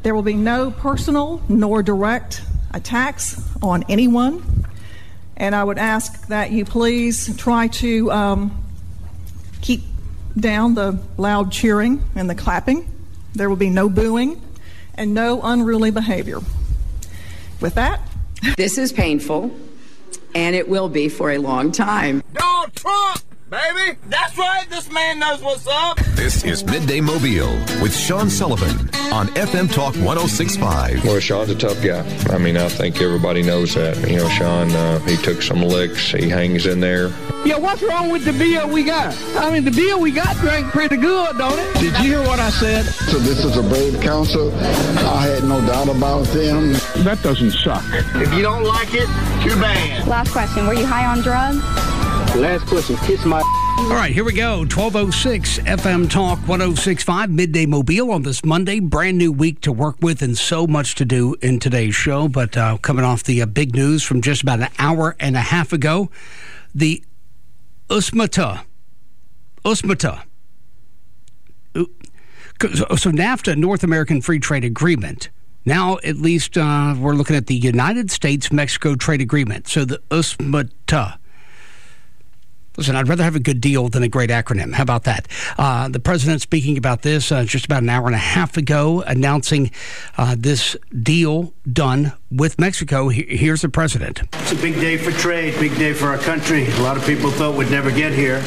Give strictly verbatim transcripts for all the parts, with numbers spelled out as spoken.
There will be no personal nor direct attacks on anyone. And I would ask that you please try to um, keep down the loud cheering and the clapping. There will be no booing and no unruly behavior. With that, this is painful, and it will be for a long time. Donald Trump, baby! That's right, this man knows what's up! This is Midday Mobile with Sean Sullivan on F M Talk one oh six point five. Well, Sean's a tough guy. I mean, I think everybody knows that. You know, Sean, uh, he took some licks. He hangs in there. Yeah, what's wrong with the beer we got? I mean, the beer we got drank pretty good, don't it? Did you hear what I said? So this is a brave council. I had no doubt about them. That doesn't suck. If you don't like it, too bad. Last question, were you high on drugs? Last question, kiss my... All right, here we go. twelve oh six F M Talk one oh six point five, Midday Mobile on this Monday. Brand new week to work with and so much to do in today's show. But uh, coming off the uh, big news from just about an hour and a half ago, the U S M C T, U S M C T. So NAFTA, North American Free Trade Agreement. Now, at least, uh, we're looking at the United States-Mexico Trade Agreement. So the U S M C T. Listen, I'd rather have a good deal than a great acronym. How about that? Uh, the president speaking about this uh, just about an hour and a half ago, announcing uh, this deal done with Mexico. Here's the president. It's a big day for trade, big day for our country. A lot of people thought we'd never get here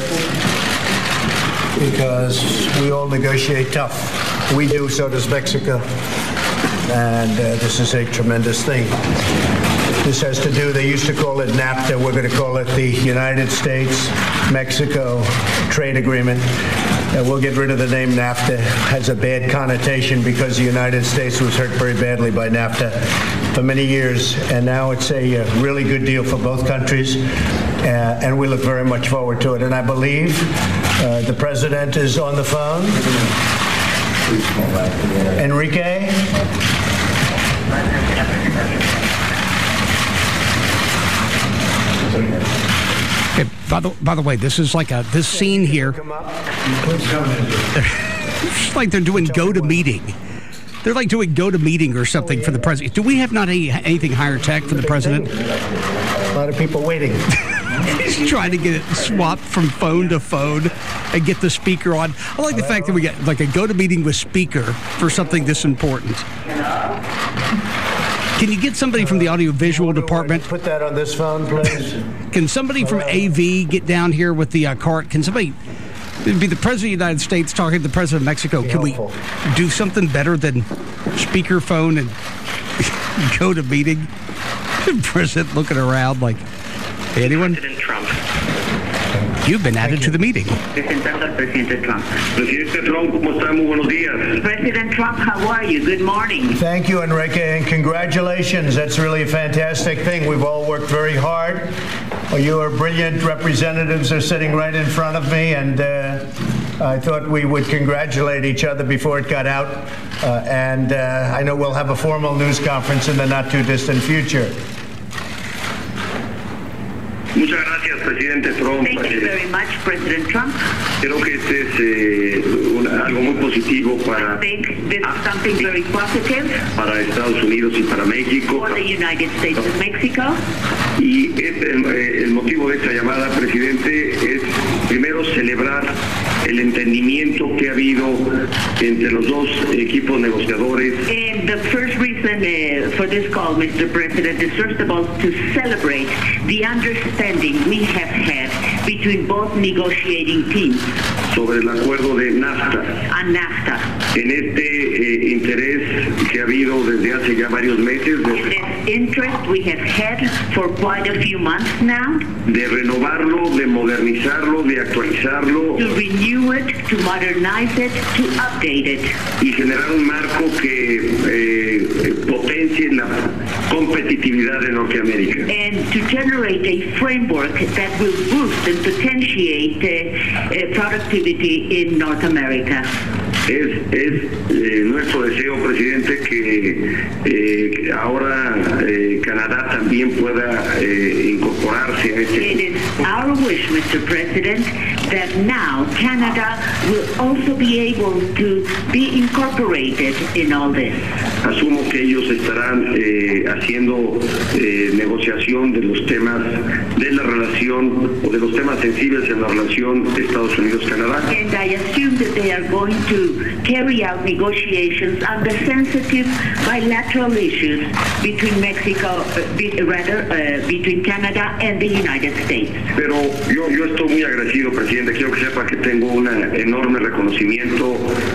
because we all negotiate tough. We do, so does Mexico. And uh, this is a tremendous thing. This has to do, they used to call it NAFTA. We're going to call it the United States-Mexico Trade Agreement. Uh, we'll get rid of the name NAFTA. It has a bad connotation because the United States was hurt very badly by NAFTA for many years. And now it's a, a really good deal for both countries. Uh, and we look very much forward to it. And I believe uh, the president is on the phone. Enrique? Okay, by the by the way, this is like a this scene here. It's like they're doing go to meeting. They're like doing go to meeting or something for the president. Do we have not any, anything higher tech for the president? A lot of people waiting. He's trying to get it swapped from phone to phone and get the speaker on. I like the fact that we got like a go to meeting with speaker for something this important. Can you get somebody from the audiovisual department? Put that on this phone, please. Can somebody from A V get down here with the uh, cart? Can somebody be the president of the United States talking to the president of Mexico? Can we do something better than speakerphone and go to meeting? The president looking around like, anyone? President Trump. You've been added to the meeting. Presentando al presidente Trump. Presidente Trump, ¿cómo está? Muy buenos días. President Trump, how are you? Good morning. Thank you, Enrique, and congratulations. That's really a fantastic thing. We've all worked very hard. Your brilliant representatives are sitting right in front of me, and uh, I thought we would congratulate each other before it got out. Uh, and uh, I know we'll have a formal news conference in the not-too-distant future. Muchas gracias, Presidente Trump. Thank you very much, President Trump. Creo que este es eh, una, algo muy positivo para, I think this is something very positive para Estados Unidos y para México. For the United States and Mexico. Y este, el, el motivo de esta llamada, Presidente, es primero celebrar el entendimiento que ha habido entre los dos equipos negociadores. And the first reason uh, for this call, Mister President, is first of all to celebrate the understanding we have had between both negotiating teams sobre el acuerdo de NAFTA. On NAFTA. En este eh, interés que ha habido desde hace ya varios meses. De, this interest we have had for quite a few months now. De renovarlo, de modernizarlo, de actualizarlo. To renew it, to modernize it, to update it. Y generar un marco que eh, potencie la competitividad de Norteamérica. And to generate a framework that will boost and potentiate uh, uh, productivity in North America. Es, es eh, nuestro deseo, Presidente, que eh, ahora eh, Canadá también pueda eh, incorporarse a este. It is our wish, Mister President, that now Canada will also be able to be incorporated in all this. Asumo que ellos estarán eh, haciendo eh, negociación de los temas de la relación o de los temas sensibles en la relación Estados Unidos-Canadá. And I assume that they are going to carry out negotiations on the sensitive bilateral issues between Mexico, uh, be, rather, uh, between Canada and the United States. Pero yo, yo estoy muy agradecido, presidente. Quiero que sepa que tengo un enorme reconocimiento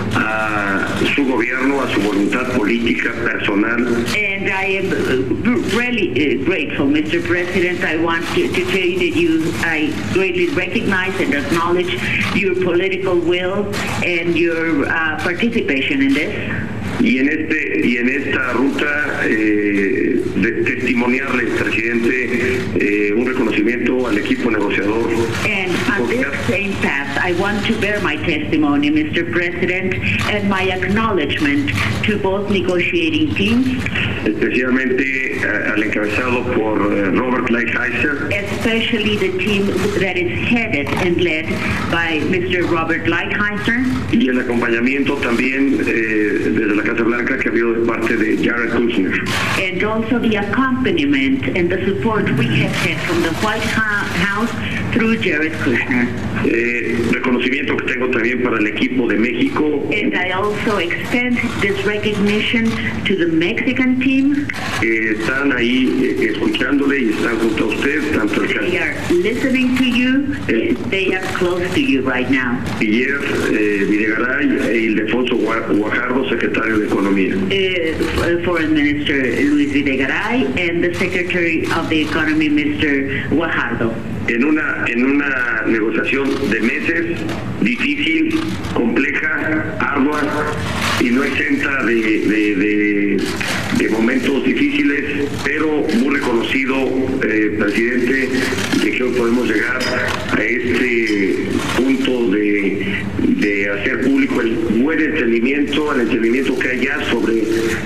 a su gobierno, a su voluntad política personal. And I am really uh, grateful, Mister President. I want to, to tell you that you, I greatly recognize and acknowledge your political will and your uh, participation in this. Y en este y en esta ruta eh, de testimoniarle, presidente, eh, un reconocimiento al equipo negociador. And on this same path, I want to bear my testimony, Mister President, and my acknowledgement to both negotiating teams, especialmente uh, al encabezado por uh, Robert Lighthizer, especially the team that is headed and led by Mister Robert Lighthizer, y el acompañamiento también eh, desde la Casa Blanca que ha habido de parte de Jared Kushner. And also the accompaniment and the support we have had from the White House through Jared Kushner. Eh, reconocimiento que tengo también para el equipo de México. And I also extend this recognition to the Mexican team. Eh, están ahí eh, escuchándole y están junto a usted, tanto el They are listening to you. El, they are close to you right now. Ayer eh, Videgaray e Ildefonso Guajardo, secretario de Economía. Uh, Foreign Minister Luis Videgaray and the Secretary of the Economy, Mister Guajardo. En una, en una negociación de meses, difícil, compleja, ardua y no exenta de, de, de, de momentos difíciles, pero muy reconocido, eh, presidente, de que hoy podemos llegar a este punto de, de hacer público el buen entendimiento, el entendimiento que hay ya sobre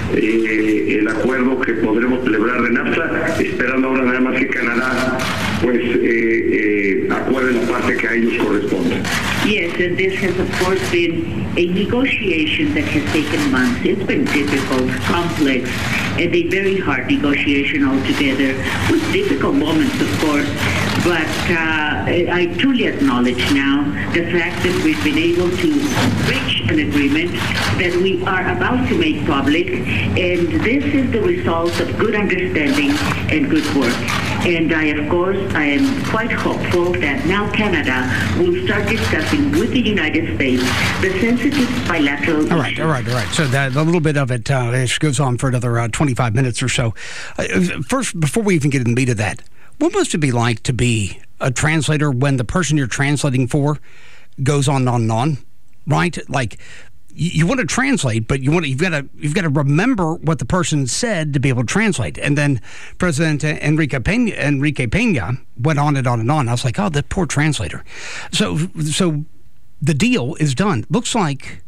eh, el acuerdo que podremos celebrar de NAFTA, esperando ahora nada más que Canadá pues eh, eh, acuerde la parte que a ellos corresponde. Yes, and this has of course been a negotiation that has taken months. It's been difficult, complex, and a very hard negotiation altogether, with difficult moments of course, but uh, I truly acknowledge now the fact that we've been able to reach an agreement that we are about to make public, and this is the result of good understanding and good work. And I, of course, I am quite hopeful that now Canada will start discussing with the United States the sensitive bilateral All right, issues. all right, all right. So that a little bit of it, uh, it goes on for another uh, twenty-five minutes or so. Uh, first, before we even get in the meat of that, what must it be like to be a translator when the person you're translating for goes on and on and on, right? Like, you want to translate, but you want to, you've got to you've got to remember what the person said to be able to translate. And then President Enrique Pena, Enrique Pena went on and on and on. I was like, oh, that poor translator. So so the deal is done. Looks like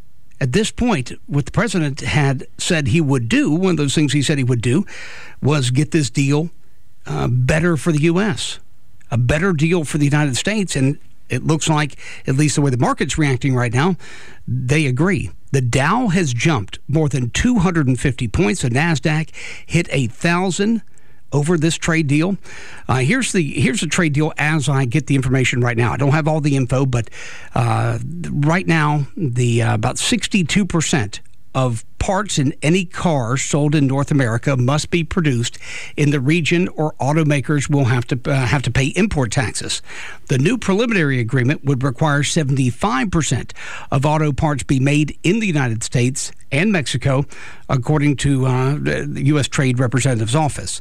at this point, what the president had said he would do, one of those things he said he would do, was get this deal uh, better for the U S, a better deal for the United States. And it looks like, at least the way the market's reacting right now, they agree. The Dow has jumped more than two hundred fifty points. The NASDAQ hit one thousand over this trade deal. Uh, here's the here's the trade deal as I get the information right now. I don't have all the info, but uh, right now, the uh, about sixty-two percent of parts in any car sold in North America must be produced in the region, or automakers will have to uh, have to pay import taxes. The new preliminary agreement would require seventy-five percent of auto parts be made in the United States and Mexico, according to uh, the U S Trade Representative's office.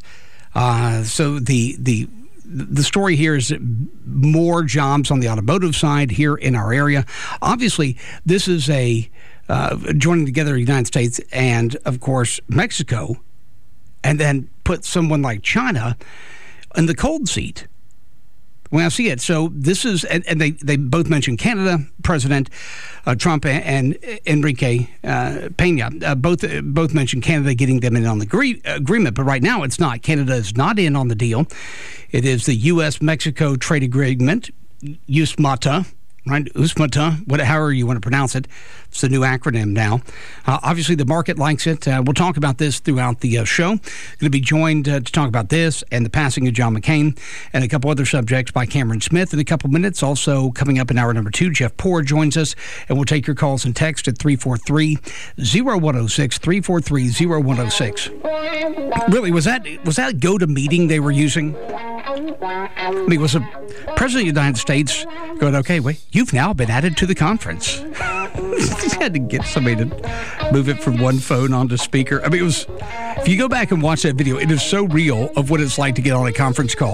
Uh, so the the The story here is more jobs on the automotive side here in our area. Obviously, this is a uh, joining together the United States and, of course, Mexico, and then put someone like China in the cold seat when I see it. So this is, and, and they, they both mentioned Canada, President uh, Trump and, and Enrique uh, Pena, uh, both uh, both mentioned Canada getting them in on the agree, agreement, but right now it's not. Canada is not in on the deal. It is the U S Mexico trade agreement, U S M A T A, right? U S M T A, what, however you want to pronounce it. It's the new acronym now. Uh, obviously, the market likes it. Uh, we'll talk about this throughout the uh, show. Going to be joined uh, to talk about this and the passing of John McCain and a couple other subjects by Cameron Smith in a couple minutes. Also, coming up in hour number two, Jeff Poor joins us, and we'll take your calls and text at three four three, zero one zero six, three four three, zero one zero six. Really, was that was that GoToMeeting they were using? I mean, was the President of the United States going, okay, wait, you've now been added to the conference? He had to get somebody to move it from one phone onto speaker. I mean, it was, if you go back and watch that video, it is so real of what it's like to get on a conference call.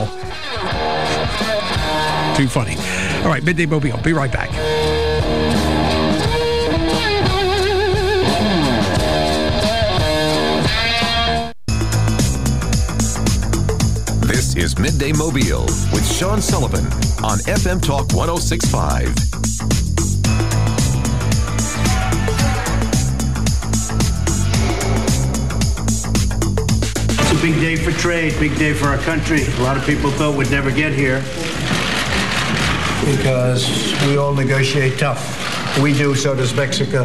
Too funny. All right, Midday Mobile. Be right back. This is Midday Mobile with Sean Sullivan on F M Talk one oh six point five. It's a big day for trade, big day for our country. A lot of people thought we'd never get here because we all negotiate tough. We do, so does Mexico.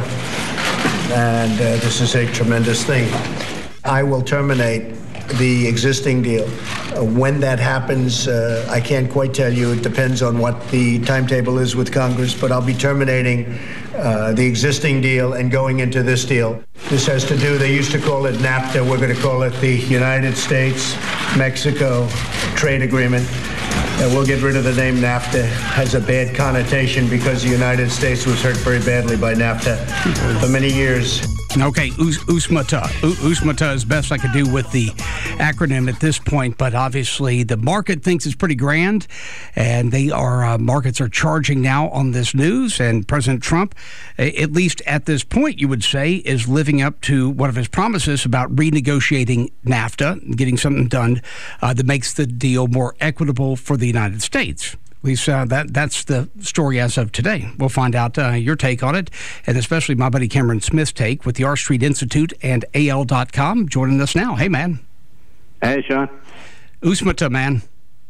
And uh, this is a tremendous thing. I will terminate the existing deal. Uh, when that happens, uh, I can't quite tell you. It depends on what the timetable is with Congress, but I'll be terminating uh, the existing deal and going into this deal. This has to do, they used to call it NAFTA. We're going to call it the United States-Mexico Trade Agreement. Uh, we'll get rid of the name NAFTA. It has a bad connotation because the United States was hurt very badly by NAFTA for many years. Okay, U S M T A. U S M T A is best I could do with the acronym at this point, but obviously the market thinks it's pretty grand, and they are uh, markets are charging now on this news, and President Trump, at least at this point, you would say, is living up to one of his promises about renegotiating NAFTA and getting something done uh, that makes the deal more equitable for the United States. At least uh, that, that's the story as of today. We'll find out uh, your take on it, and especially my buddy Cameron Smith's take with the R Street Institute and A L dot com joining us now. Hey, man. Hey, Sean. U S M T A, man.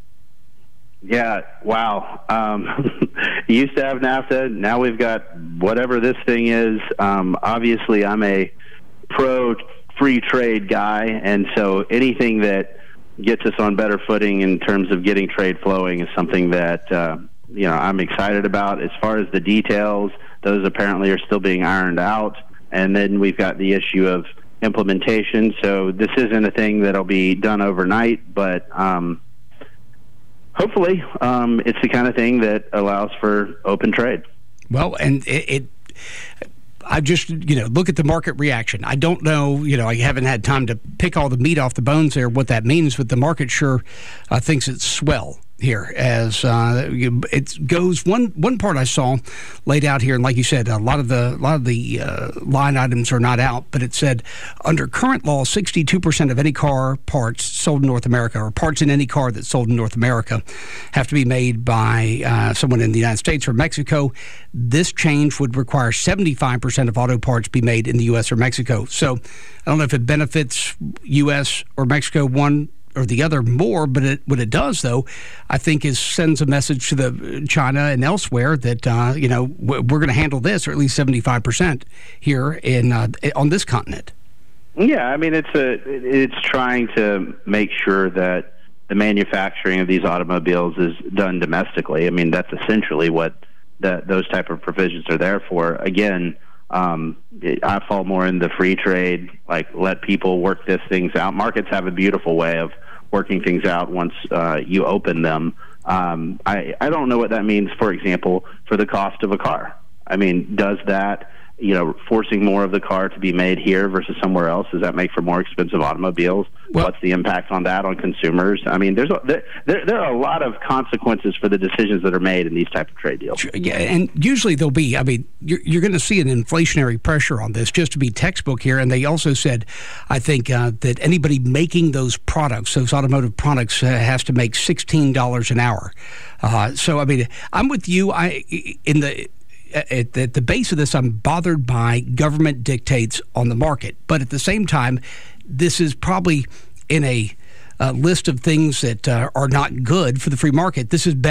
Yeah, wow. Um, used to have NAFTA. Now we've got whatever this thing is. Um, obviously, I'm a pro-free trade guy, and so anything that gets us on better footing in terms of getting trade flowing is something that uh, you know I'm excited about. As far as the details, those apparently are still being ironed out, and then we've got the issue of implementation. So this isn't a thing that'll be done overnight, but um, hopefully um, it's the kind of thing that allows for open trade. Well, and it. it I just, you know, look at the market reaction. I don't know, you know, I haven't had time to pick all the meat off the bones there, what that means, but the market sure uh, thinks it's swell here as uh, it goes. One one part I saw laid out here, and like you said, a lot of the a lot of the uh, line items are not out, but it said under current law, sixty-two percent of any car parts sold in North America, or parts in any car that's sold in North America, have to be made by uh, someone in the United States or Mexico. This change would require seventy-five percent of auto parts be made in the U S or Mexico. So I don't know if it benefits U S or Mexico one or the other more, but it, what it does, though, I think is sends a message to the China and elsewhere that uh, you know we're going to handle this, or at least seventy-five percent here in uh, on this continent. Yeah, I mean it's a it's trying to make sure that the manufacturing of these automobiles is done domestically. I mean that's essentially what that those type of provisions are there for. Again, um, I fall more in the free trade, like let people work these things out. Markets have a beautiful way of working things out once uh, you open them. Um, I, I don't know what that means, for example, for the cost of a car. I mean, does that, you know, forcing more of the car to be made here versus somewhere else, does that make for more expensive automobiles? Well, what's the impact on that on consumers? I mean, there's a, there, there are a lot of consequences for the decisions that are made in these type of trade deals. Yeah, and usually there'll be, I mean, you're, you're going to see an inflationary pressure on this, just to be textbook here. And they also said, I think, uh, that anybody making those products, those automotive products, uh, has to make sixteen dollars an hour. Uh, so, I mean, I'm with you. I in the... At the, at the base of this, I'm bothered by government dictates on the market. But at the same time, this is probably in a uh, list of things that uh, are not good for the free market. This is better.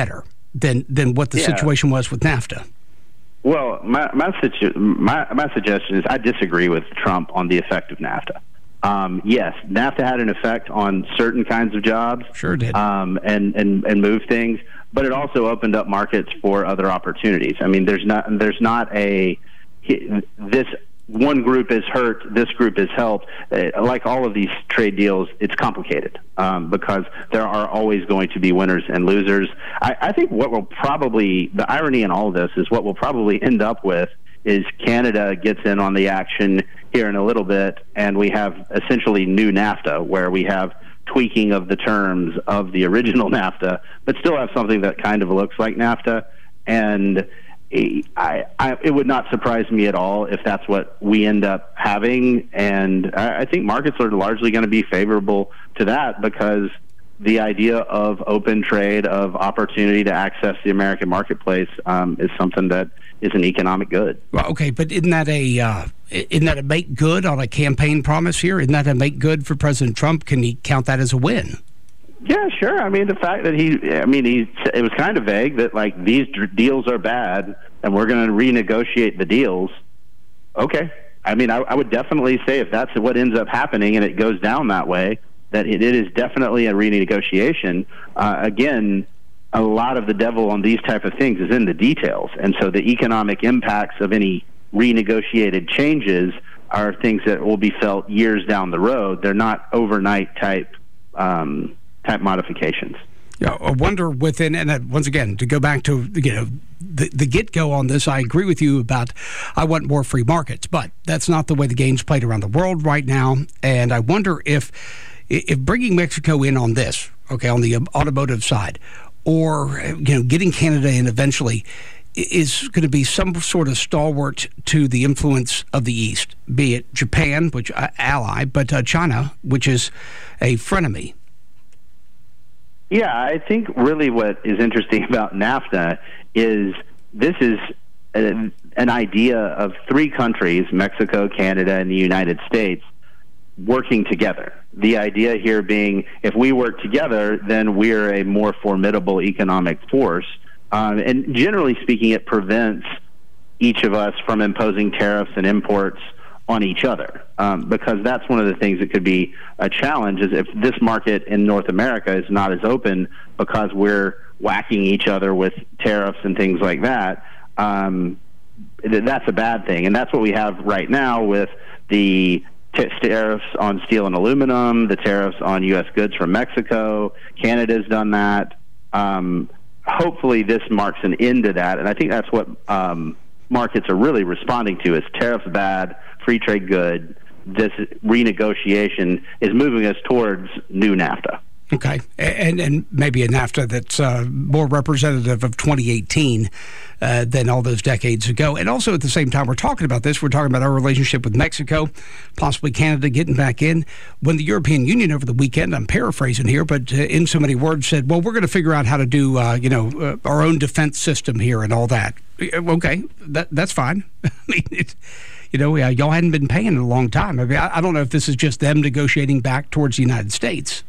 than than what the Yeah. situation was with NAFTA. Well, my my, situ- my my suggestion is I disagree with Trump on the effect of NAFTA. Um, yes, NAFTA had an effect on certain kinds of jobs. Sure did. Um, and, and, and moved things, but it also opened up markets for other opportunities. I mean, there's not there's not a this one group is hurt, this group is helped. Uh, like all of these trade deals, it's complicated um, because there are always going to be winners and losers. I, I think what will probably, the irony in all of this is what we'll probably end up with is Canada gets in on the action here in a little bit, and we have essentially new NAFTA, where we have tweaking of the terms of the original NAFTA, but still have something that kind of looks like NAFTA. And I, I, it would not surprise me at all if that's what we end up having. And I, I think markets are largely going to be favorable to that, because the idea of open trade, of opportunity to access the American marketplace, um, is something that is an economic good. Well, okay, but isn't that a uh, isn't that a make good on a campaign promise here? Isn't that a make good for President Trump? Can he count that as a win? Yeah, sure. I mean, the fact that he, I mean, he, it was kind of vague that, like, these deals are bad and we're going to renegotiate the deals. Okay. I mean, I, I would definitely say if that's what ends up happening and it goes down that way, that it, it is definitely a renegotiation. Uh, again, a lot of the devil on these type of things is in the details. And so the economic impacts of any renegotiated changes are things that will be felt years down the road. They're not overnight type um type modifications. Yeah, I wonder within, and uh, once again, to go back to, you know, the, the get-go on this, I agree with you about I want more free markets, but that's not the way the game's played around the world right now. And I wonder if if bringing Mexico in on this, okay, on the automotive side, or, you know, getting Canada in eventually, is going to be some sort of stalwart to the influence of the East, be it Japan, which uh, ally, but uh, China, which is a frenemy. Yeah, I think really what is interesting about NAFTA is this is a, an idea of three countries, Mexico, Canada, and the United States, working together. The idea here being if we work together, then we're a more formidable economic force. Um, and generally speaking, it prevents each of us from imposing tariffs and imports on each other, um, because that's one of the things that could be a challenge, is if this market in North America is not as open because we're whacking each other with tariffs and things like that, um, that's a bad thing. And that's what we have right now with the t- tariffs on steel and aluminum, the tariffs on U S goods from Mexico. Canada's done that. Um, hopefully this marks an end to that, and I think that's what um, markets are really responding to, is tariffs bad, free trade good. This renegotiation is moving us towards new NAFTA. Okay, and and maybe a NAFTA that's uh, more representative of twenty eighteen uh, than all those decades ago. And also at the same time we're talking about this, we're talking about our relationship with Mexico, possibly Canada getting back in. When the European Union over the weekend, I'm paraphrasing here, but uh, in so many words said, well, we're going to figure out how to do, uh, you know, uh, our own defense system here and all that. Okay, that that's fine. I mean, it's, you know, uh, y'all hadn't been paying in a long time. I mean, I, I don't know if this is just them negotiating back towards the United States.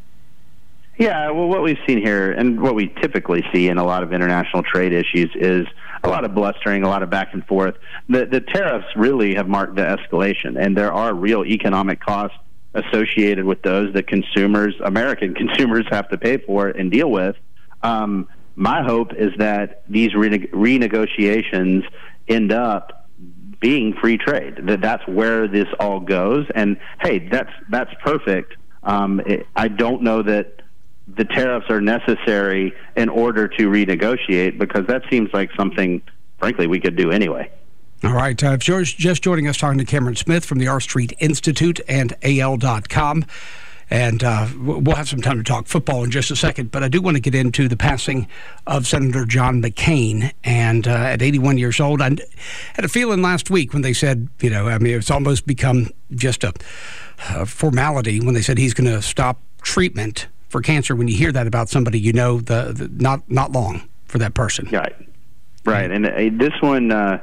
Yeah, well, what we've seen here and what we typically see in a lot of international trade issues is a lot of blustering, a lot of back and forth. The, the tariffs really have marked the escalation, and there are real economic costs associated with those that consumers, American consumers, have to pay for and deal with. Um, my hope is that these rene- renegotiations end up being free trade, that that's where this all goes. And, hey, that's, that's perfect. Um, it, I don't know that the tariffs are necessary in order to renegotiate, because that seems like something, frankly, we could do anyway. All right. Uh, if you're just joining us, talking to Cameron Smith from the R Street Institute and A L dot com. And uh, we'll have some time to talk football in just a second. But I do want to get into the passing of Senator John McCain. And uh, at eighty-one years old, I had a feeling last week when they said, you know, I mean, it's almost become just a, a formality when they said he's going to stop treatment for cancer. When you hear that about somebody, you know, the, the not not long for that person. Right, right. And uh, this one, uh,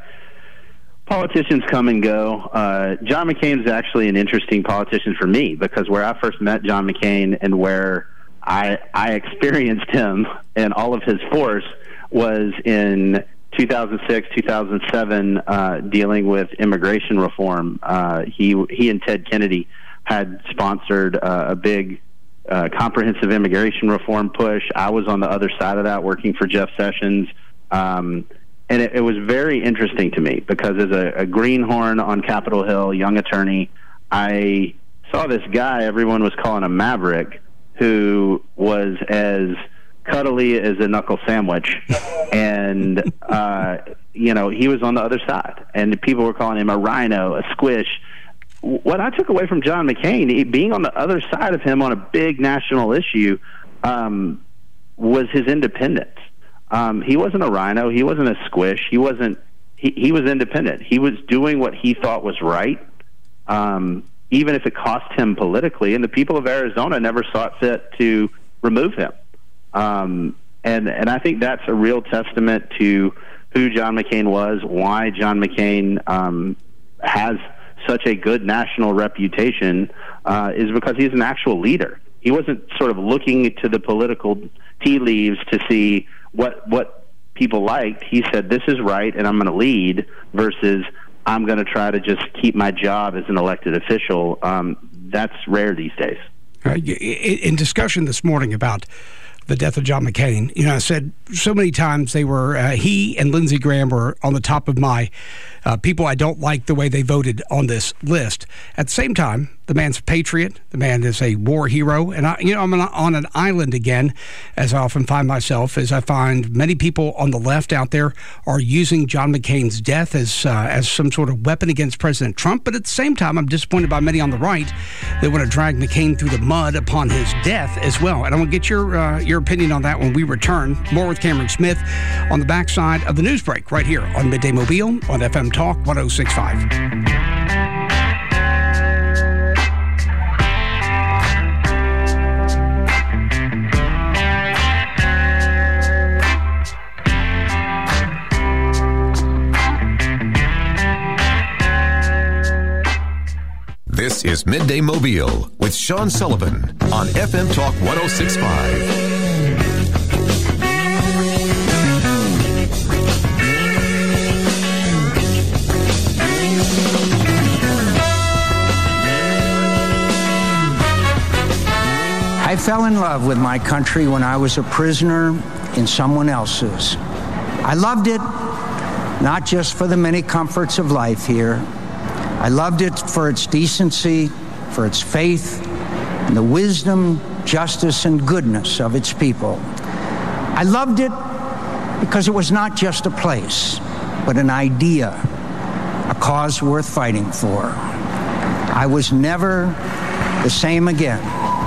politicians come and go. Uh, John McCain is actually an interesting politician for me, because where I first met John McCain and where I I experienced him and all of his force was in two thousand six, two thousand seven, uh, dealing with immigration reform. Uh, he he and Ted Kennedy had sponsored uh, a big uh, comprehensive immigration reform push. I was on the other side of that, working for Jeff Sessions. Um, and it, it was very interesting to me because as a, a greenhorn on Capitol Hill, young attorney, I saw this guy everyone was calling a maverick who was as cuddly as a knuckle sandwich. And, uh, you know, he was on the other side. And people were calling him a rhino, a squish. What I took away from John McCain, he, being on the other side of him on a big national issue, um, was his independence. Um, he wasn't a rhino. He wasn't a squish. He wasn't. He, he was independent. He was doing what he thought was right, um, even if it cost him politically. And the people of Arizona never saw it fit to remove him. Um, and and I think that's a real testament to who John McCain was, why John McCain um, has such a good national reputation, uh, is because he's an actual leader. He wasn't sort of looking to the political tea leaves to see what what people liked. He said, this is right, and I'm going to lead, versus I'm going to try to just keep my job as an elected official. Um, that's rare these days. Uh, in discussion this morning about the death of John McCain, you know, I said so many times they were, uh, he and Lindsey Graham were on the top of my uh, people I don't like the way they voted on this list. At the same time, the man's a patriot. The man is a war hero. And, I, you know, I'm on an island again, as I often find myself, as I find many people on the left out there are using John McCain's death as uh, as some sort of weapon against President Trump. But at the same time, I'm disappointed by many on the right that want to drag McCain through the mud upon his death as well. And I want to get your, uh, your opinion on that when we return. More with Cameron Smith on the backside of the news break right here on Midday Mobile on F M Talk one oh six point five. This is Midday Mobile with Sean Sullivan on F M Talk one oh six point five. I fell in love with my country when I was a prisoner in someone else's. I loved it, not just for the many comforts of life here. I loved it for its decency, for its faith, and the wisdom, justice, and goodness of its people. I loved it because it was not just a place, but an idea, a cause worth fighting for. I was never the same again.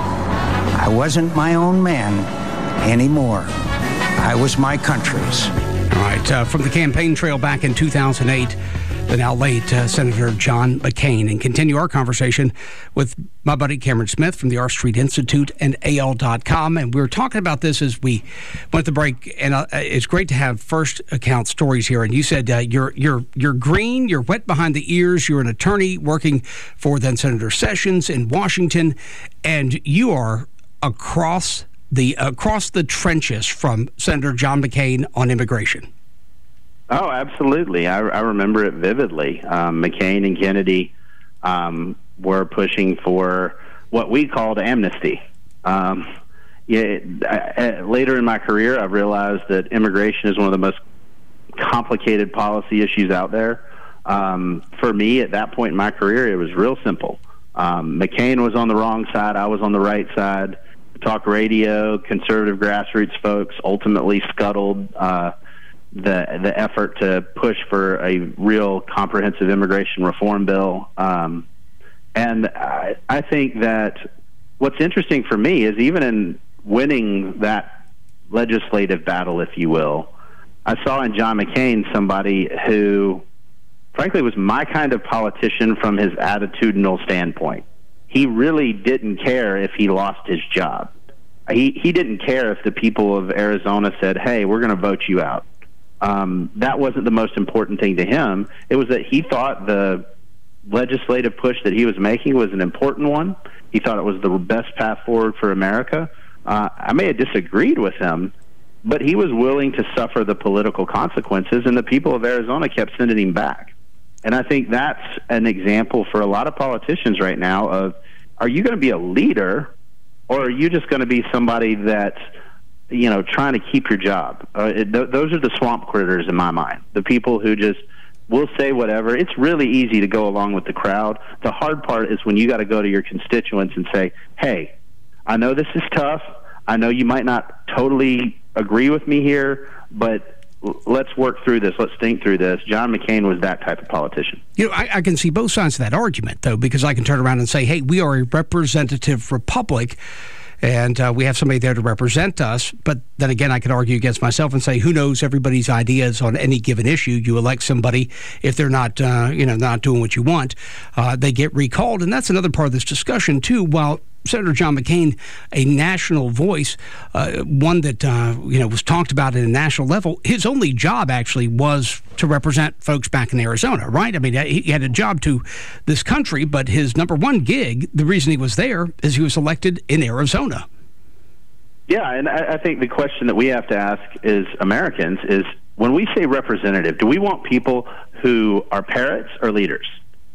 I wasn't my own man anymore. I was my country's. All right, uh, from the campaign trail back in two thousand eight, the now late uh, Senator John McCain, and continue our conversation with my buddy Cameron Smith from the R Street Institute and A L dot com. And we were talking about this as we went to break, and uh, it's great to have first account stories here. And you said uh, you're you're you're green, you're wet behind the ears, you're an attorney working for then Senator Sessions in Washington, and you are across the across the trenches from Senator John McCain on immigration. Oh, absolutely. I, I remember it vividly. Um, McCain and Kennedy um, were pushing for what we called amnesty. Um, yeah, I, later in my career, I've realized that immigration is one of the most complicated policy issues out there. Um, for me, at that point in my career, it was real simple. Um, McCain was on the wrong side. I was on the right side. Talk radio, conservative grassroots folks ultimately scuttled uh, the the effort to push for a real comprehensive immigration reform bill. Um, and I, I think that what's interesting for me is even in winning that legislative battle, if you will, I saw in John McCain somebody who, frankly, was my kind of politician from his attitudinal standpoint. He really didn't care if he lost his job. He he didn't care if the people of Arizona said, hey, we're going to vote you out. Um, that wasn't the most important thing to him. It was that he thought the legislative push that he was making was an important one. He thought it was the best path forward for America. Uh, I may have disagreed with him, but he was willing to suffer the political consequences, and the people of Arizona kept sending him back. And I think that's an example for a lot of politicians right now of, are you going to be a leader, or are you just going to be somebody that's, you know, trying to keep your job? Uh, it, th- those are the swamp critters in my mind, the people who just will say whatever. It's really easy to go along with the crowd. The hard part is when you got to go to your constituents and say, hey, I know this is tough. I know you might not totally agree with me here, but let's work through this. Let's think through this. John McCain was that type of politician. You know, I, I can see both sides of that argument, though, because I can turn around and say, hey, we are a representative republic, and uh, we have somebody there to represent us. But then again, I could argue against myself and say, who knows everybody's ideas on any given issue? You elect somebody, if they're not, uh, you know, not doing what you want, uh, they get recalled. And that's another part of this discussion, too. While Senator John McCain, a national voice, uh, one that uh, you know was talked about at a national level, his only job actually was to represent folks back in Arizona, right? I mean, he had a job to this country, but his number one gig, the reason he was there, is he was elected in Arizona. Yeah, and I, I think the question that we have to ask as Americans is, when we say representative, do we want people who are parrots or leaders?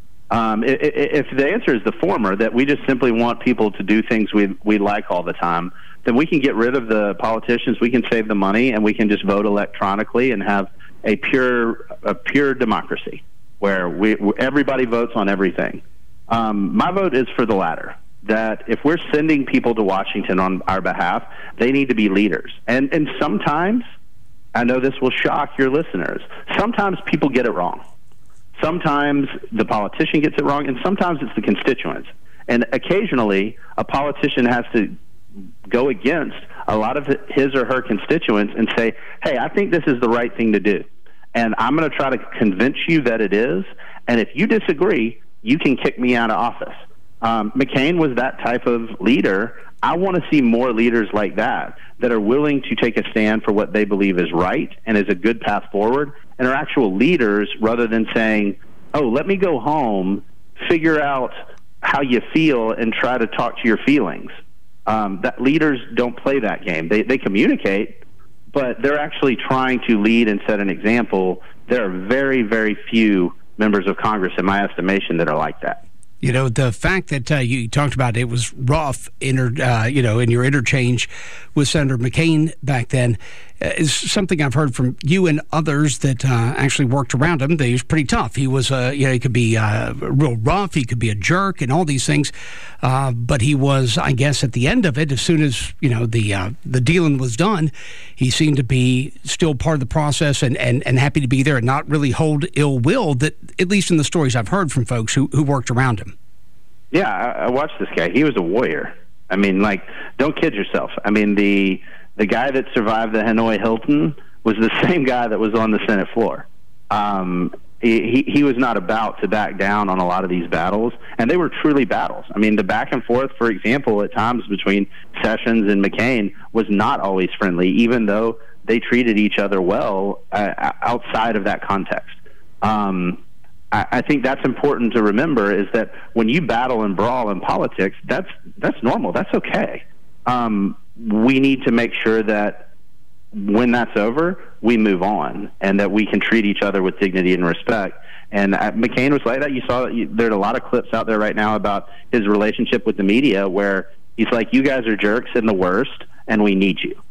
Um, if the answer is the former, that we just simply want people to do things we we like all the time, then we can get rid of the politicians, we can save the money, and we can just vote electronically and have a pure a pure democracy where we everybody votes on everything. Um, my vote is for the latter, that if we're sending people to Washington on our behalf, they need to be leaders. And and sometimes, I know this will shock your listeners, sometimes people get it wrong. Sometimes the politician gets it wrong, and sometimes it's the constituents. And occasionally, a politician has to go against a lot of his or her constituents and say, hey, I think this is the right thing to do, and I'm going to try to convince you that it is, and if you disagree, you can kick me out of office. Um, McCain was that type of leader. I want to see more leaders like that, that are willing to take a stand for what they believe is right and is a good path forward, and are actual leaders rather than saying, oh, let me go home, figure out how you feel, and try to talk to your feelings. Um, that leaders don't play that game. They, they communicate, but they're actually trying to lead and set an example. There are very, very few members of Congress, in my estimation, that are like that. You know, the fact that uh, you talked about it was rough, inter, uh, you know, in your interchange with Senator McCain back then, uh, is something I've heard from you and others that uh, actually worked around him. That he was pretty tough. He was, uh, you know, he could be uh, real rough. He could be a jerk and all these things. Uh, but he was, I guess, at the end of it, as soon as, you know, the uh, the dealing was done, he seemed to be still part of the process and, and, and happy to be there and not really hold ill will, that at least in the stories I've heard from folks who, who worked around him. Yeah, I, I watched this guy. He was a warrior. I mean, like, don't kid yourself. I mean, the the guy that survived the Hanoi Hilton was the same guy that was on the Senate floor. Um, he, he was not about to back down on a lot of these battles, and they were truly battles. I mean, the back and forth, for example, at times between Sessions and McCain was not always friendly, even though they treated each other well uh, outside of that context. Um I think that's important to remember, is that when you battle and brawl in politics, that's that's normal. That's okay. Um, we need to make sure that when that's over, we move on, and that we can treat each other with dignity and respect. And uh, McCain was like that. You saw you, there are a lot of clips out there right now about his relationship with the media, where he's like, "You guys are jerks and the worst, and we need you."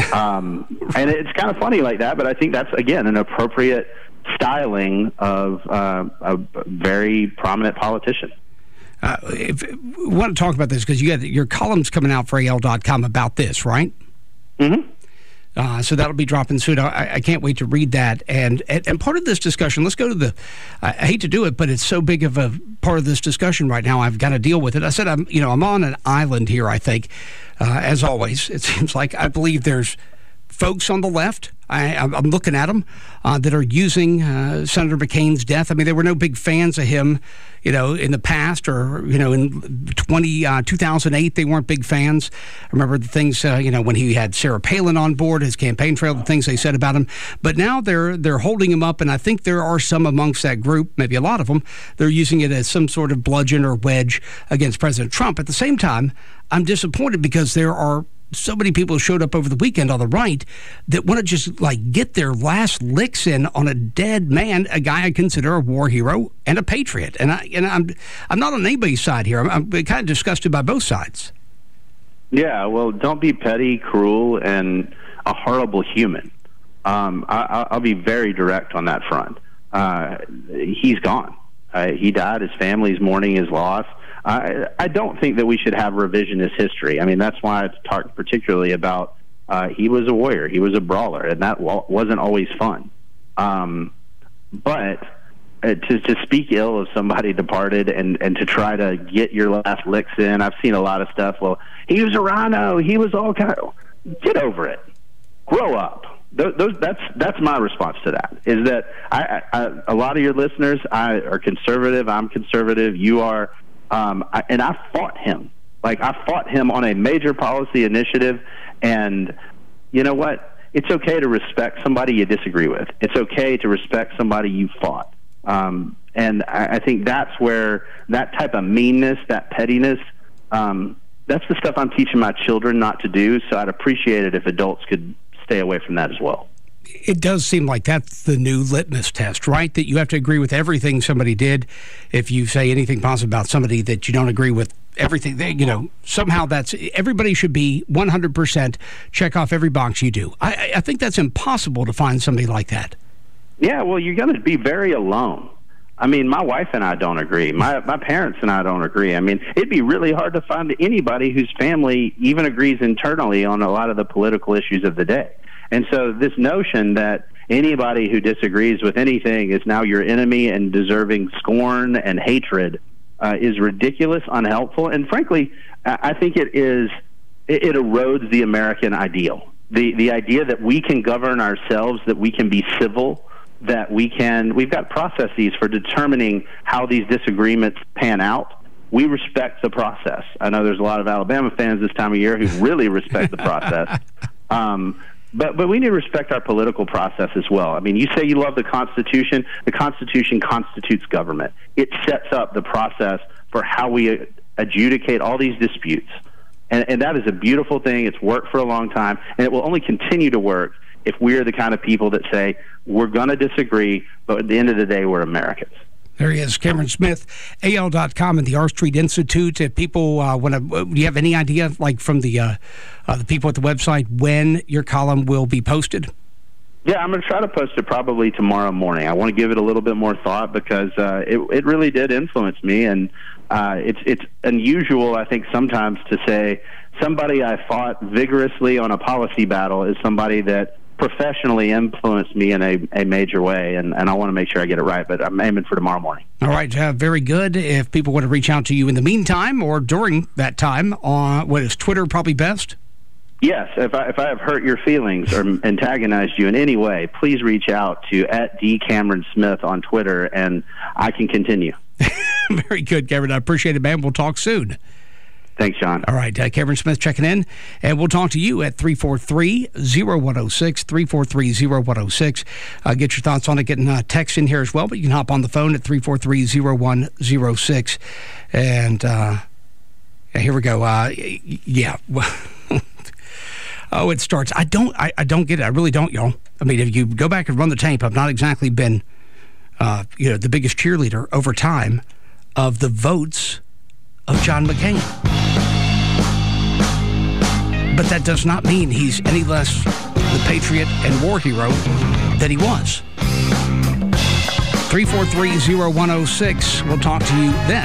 Um, and it's kind of funny like that, but I think that's, again, an appropriate styling of uh, a very prominent politician. Uh, if, we want to talk about this because you got your columns coming out for A L dot com about this, right? Mm-hmm. Uh, so that'll be dropping soon. I, I can't wait to read that. And, and and part of this discussion, let's go to the, I hate to do it, but it's so big of a part of this discussion right now, I've got to deal with it. I said, I'm, you know, I'm on an island here, I think, uh, as always. It seems like I believe there's folks on the left, I, I'm looking at them, uh, that are using uh, Senator McCain's death. I mean, they were no big fans of him, you know, in the past, or, you know, in twenty, uh, two thousand eight, they weren't big fans. I remember the things, uh, you know, when he had Sarah Palin on board, his campaign trail, the things they said about him. But now they're they're holding him up, and I think there are some amongst that group, maybe a lot of them, they're using it as some sort of bludgeon or wedge against President Trump. At the same time, I'm disappointed because there are so many people showed up over the weekend on the right that want to just like get their last licks in on a dead man, a guy I consider a war hero and a patriot. And I and I'm I'm not on anybody's side here. I'm, I'm kind of disgusted by both sides. Yeah, well, don't be petty, cruel, and a horrible human. Um, I, I'll be very direct on that front. Uh, he's gone. Uh, he died. His family's mourning his loss. I, I don't think that we should have revisionist history. I mean, that's why I've talked particularly about uh, he was a warrior, he was a brawler, and that wasn't always fun. Um, but uh, to, to speak ill of somebody departed and, and to try to get your last licks in, I've seen a lot of stuff. Well, he was a rhino. He was all kind of... Get over it. Grow up. Those, those, that's that's my response to that. Is that I, I, a lot of your listeners I, are conservative. I'm conservative. You are... Um, I, and I fought him. Like, I fought him on a major policy initiative, and you know what? It's okay to respect somebody you disagree with. It's okay to respect somebody you fought. Um, and I, I think that's where that type of meanness, that pettiness, um, that's the stuff I'm teaching my children not to do, so I'd appreciate it if adults could stay away from that as well. It does seem like that's the new litmus test, right? That you have to agree with everything somebody did. If you say anything positive about somebody that you don't agree with everything, they, you know, somehow that's, everybody should be one hundred percent check off every box you do. I, I think that's impossible to find somebody like that. Yeah, well, you're going to be very alone. I mean, my wife and I don't agree. My my parents and I don't agree. I mean, it'd be really hard to find anybody whose family even agrees internally on a lot of the political issues of the day. And so this notion that anybody who disagrees with anything is now your enemy and deserving scorn and hatred uh, is ridiculous, unhelpful, and frankly, I think it is it, it erodes the American ideal. The the idea that we can govern ourselves, that we can be civil, that we can, we've got processes for determining how these disagreements pan out. We respect the process. I know there's a lot of Alabama fans this time of year who really respect the process. Um, but but we need to respect our political process as well. I mean, you say you love the Constitution. The Constitution constitutes government. It sets up the process for how we adjudicate all these disputes. And, and that is a beautiful thing. It's worked for a long time, and it will only continue to work if we're the kind of people that say, we're going to disagree, but at the end of the day, we're Americans. There he is, Cameron Smith, A L dot com and the R Street Institute. If people uh, want to, do you have any idea, like from the uh, uh, the people at the website, when your column will be posted? Yeah, I'm going to try to post it probably tomorrow morning. I want to give it a little bit more thought because uh, it, it really did influence me, and uh, it's it's unusual, I think, sometimes to say somebody I fought vigorously on a policy battle is somebody that professionally influenced me in a, a major way, and, and I want to make sure I get it right, but I'm aiming for tomorrow morning. All right, uh, very good. If people want to reach out to you in the meantime or during that time, uh, what is Twitter probably best? Yes, if I, if I have hurt your feelings or antagonized you in any way, please reach out to at D Cameron Smith on Twitter, and I can continue. Very good, Cameron. I appreciate it, man. We'll talk soon. Thanks, Sean. All right, uh, Cameron Smith checking in, and we'll talk to you at three four three, zero one zero six, three four three, zero one zero six. Uh, get your thoughts on it, getting uh, text in here as well, but you can hop on the phone at three four three, zero one zero six. And uh, yeah, here we go. Uh, yeah. Oh, it starts. I don't I, I don't get it. I really don't, y'all. I mean, if you go back and run the tape, I've not exactly been uh, you know, the biggest cheerleader over time of the votes of John McCain. But that does not mean he's any less the patriot and war hero that he was. three four three, zero one zero six. We'll talk to you then.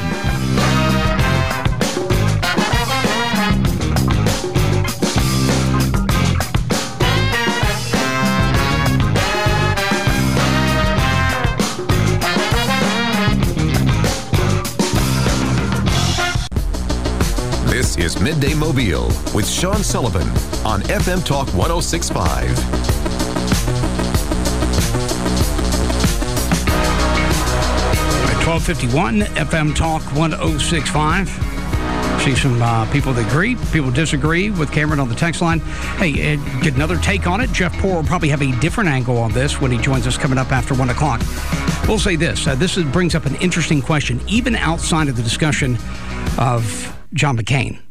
This is Midday Mobile with Sean Sullivan on F M Talk one oh six point five. At twelve fifty-one, F M Talk one oh six point five. See some uh, people that agree, people disagree with Cameron on the text line. Hey, uh, get another take on it. Jeff Poore will probably have a different angle on this when he joins us coming up after one o'clock. We'll say this. Uh, this is, brings up an interesting question, even outside of the discussion of John McCain.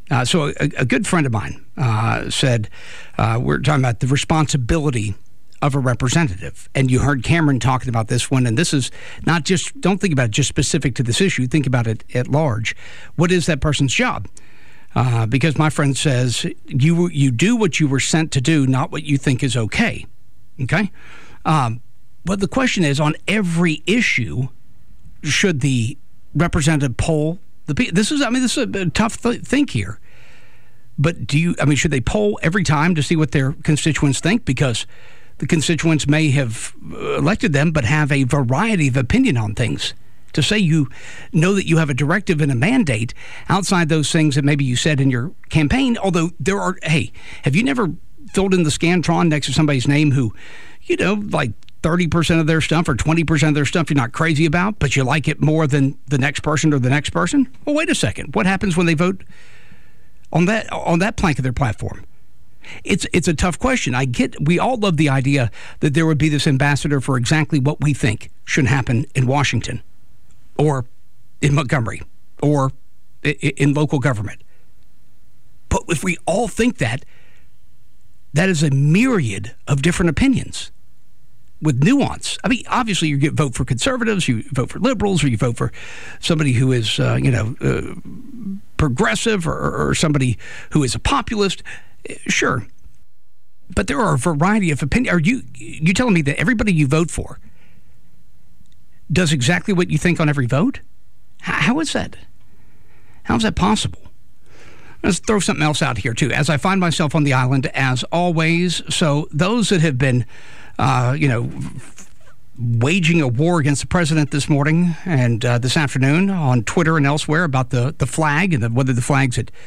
Uh, so a, a good friend of mine uh, said, uh, we're talking about the responsibility of a representative. And you heard Cameron talking about this one. And this is not just, don't think about it just specific to this issue. Think about it at large. What is that person's job? Uh, because my friend says, you you do what you were sent to do, not what you think is okay. Okay? Um, but the question is, on every issue, should the representative poll the people? This is, I mean, this is a tough th- think here. But do you, I mean, should they poll every time to see what their constituents think? Because the constituents may have elected them, but have a variety of opinion on things. To say you know that you have a directive and a mandate outside those things that maybe you said in your campaign, although there are, hey, have you never filled in the Scantron next to somebody's name who, you know, like thirty percent of their stuff or twenty percent of their stuff you're not crazy about, but you like it more than the next person or the next person? Well, wait a second. What happens when they vote on that on that plank of their platform? It's it's a tough question. I get, we all love the idea that there would be this ambassador for exactly what we think should happen in Washington or in Montgomery or in local government. But if we all think that, that is a myriad of different opinions with nuance. I mean, obviously you get vote for conservatives, you vote for liberals, or you vote for somebody who is, uh, you know, uh, progressive or, or somebody who is a populist. Sure. But there are a variety of opinions. Are you, you telling me that everybody you vote for does exactly what you think on every vote? How is that? How is that possible? Let's throw something else out here, too. As I find myself on the island, as always, so those that have been, uh, you know, waging a war against the president this morning and uh, this afternoon on Twitter and elsewhere about the, the flag and the, whether the flag's at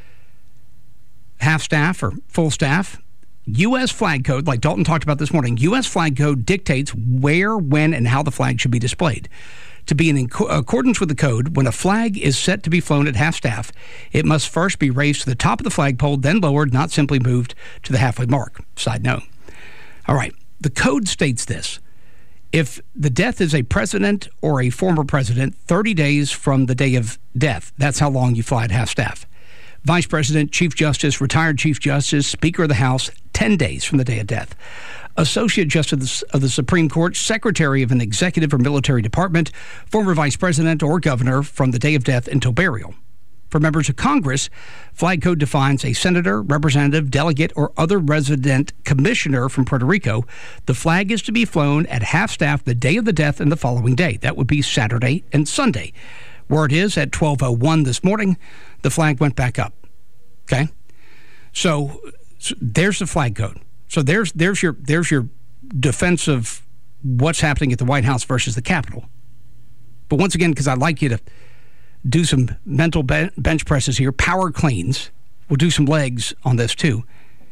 half staff or full staff, U S flag code, like Dalton talked about this morning, U S flag code dictates where, when, and how the flag should be displayed. To be in inc- accordance with the code, when a flag is set to be flown at half staff, it must first be raised to the top of the flagpole, then lowered, not simply moved to the halfway mark. Side note. All right. The code states this. If the death is a president or a former president, thirty days from the day of death, that's how long you fly at half staff. Vice President, Chief Justice, retired Chief Justice, Speaker of the House, ten days from the day of death. Associate Justice of the Supreme Court, Secretary of an executive or military department, former Vice President or Governor from the day of death until burial. For members of Congress, flag code defines a senator, representative, delegate, or other resident commissioner from Puerto Rico. The flag is to be flown at half-staff the day of the death and the following day. That would be Saturday and Sunday. Where it is at twelve oh one this morning, the flag went back up. Okay? So, so there's the flag code. So there's there's your there's your defense of what's happening at the White House versus the Capitol. But once again, because I'd like you to do some mental be- bench presses here, power cleans. We'll do some legs on this too.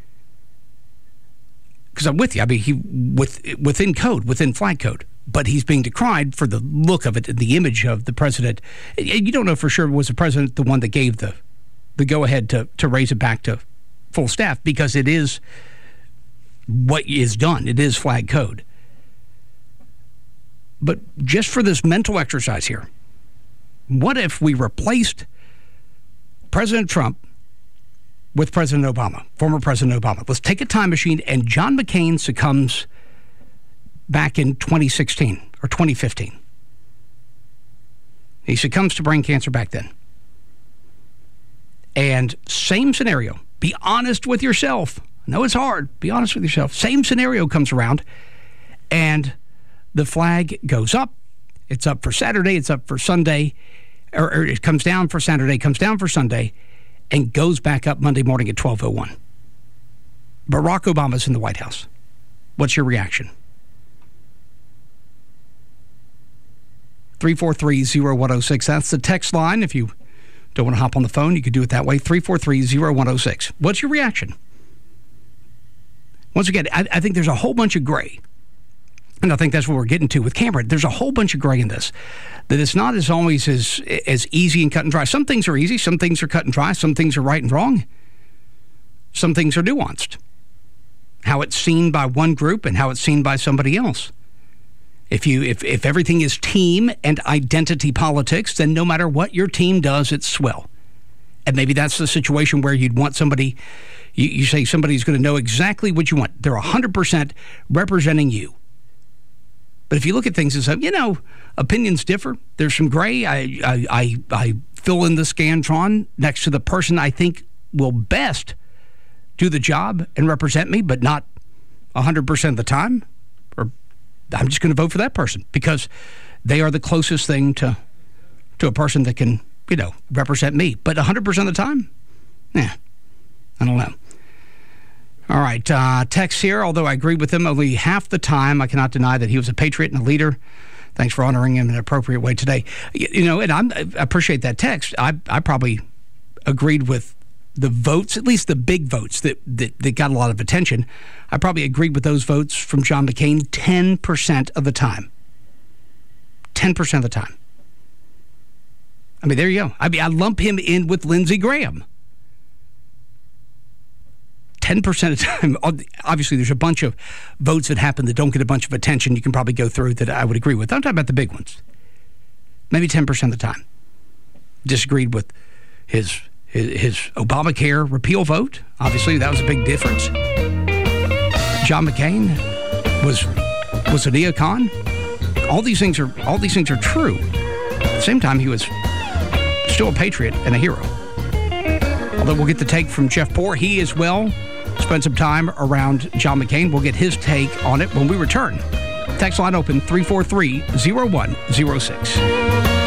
Because I'm with you. I mean, he with within code, within flag code. But he's being decried for the look of it, the image of the president. You don't know for sure, was the president the one that gave the the go-ahead to, to raise it back to full staff, because it is what is done. It is flag code. But just for this mental exercise here, what if we replaced President Trump with President Obama, former President Obama? Let's take a time machine, and John McCain succumbs back in twenty sixteen or twenty fifteen. He succumbs to brain cancer back then. And same scenario. Be honest with yourself. I know it's hard. Be honest with yourself. Same scenario comes around, and the flag goes up. It's up for Saturday. It's up for Sunday. Or, or it comes down for Saturday, comes down for Sunday, and goes back up Monday morning at twelve oh one. Barack Obama's in the White House. What's your reaction? three four three, oh one oh six. That's the text line. If you don't want to hop on the phone, you can do it that way. three four three, oh one oh six. What's your reaction? Once again, I, I think there's a whole bunch of gray. And I think that's what we're getting to with Cameron. There's a whole bunch of gray in this. That it's not as always as, as easy and cut and dry. Some things are easy. Some things are cut and dry. Some things are right and wrong. Some things are nuanced. How it's seen by one group and how it's seen by somebody else. If you if, if everything is team and identity politics, then no matter what your team does, it's swell. And maybe that's the situation where you'd want somebody, you, you say somebody's going to know exactly what you want. They're one hundred percent representing you. But if you look at things and say, you know, opinions differ. There's some gray. I, I, I, I fill in the Scantron next to the person I think will best do the job and represent me, but not one hundred percent of the time. Or I'm just going to vote for that person because they are the closest thing to to a person that can, you know, represent me. But one hundred percent of the time, yeah, I don't know. All right, uh, text here, although I agree with him only half the time, I cannot deny that he was a patriot and a leader. Thanks for honoring him in an appropriate way today. You, you know, and I'm, I appreciate that text. I, I probably agreed with the votes, at least the big votes that, that, that got a lot of attention. I probably agreed with those votes from John McCain ten percent of the time. ten percent of the time. I mean, there you go. I mean, I lump him in with Lindsey Graham. ten percent of the time. Obviously, there's a bunch of votes that happen that don't get a bunch of attention. You can probably go through that I would agree with. I'm talking about the big ones. Maybe ten percent of the time. Disagreed with his, his, his Obamacare repeal vote. Obviously, that was a big difference. John McCain was was a neocon. All these things are all these things are true. At the same time, he was still a patriot and a hero. Although we'll get the take from Jeff Poore. He as well spent some time around John McCain. We'll get his take on it when we return. Text line open three four three, zero one zero six.